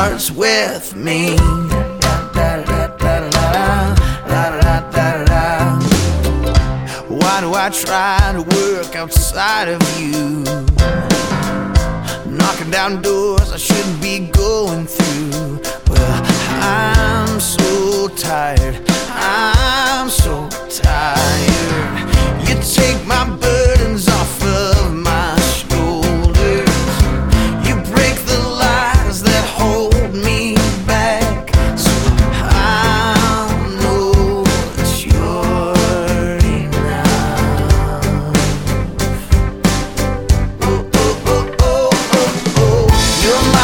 starts with me. Why do I try to work outside of you? Knocking down doors I shouldn't be going through. Well, I'm so tired, I'm so tired. You take my